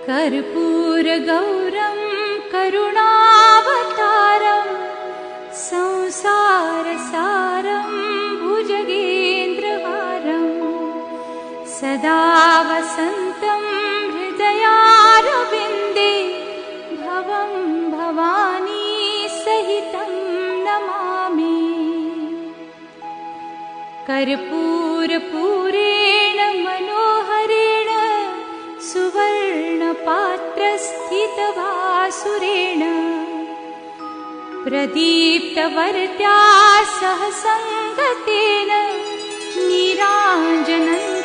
कर्पूरगौरं करुणावतारं संसारसारं भुजगेन्द्रहारं सदा वसन्तं हृदयारविन्दे भवं भवानी सहितं नमामि। कर्पूरपूरेण मनोहरेण सुवर्णपात्रस्थितभासुरेण प्रदीप्तवर्त्या सह सङ्गतेन नीराजनम्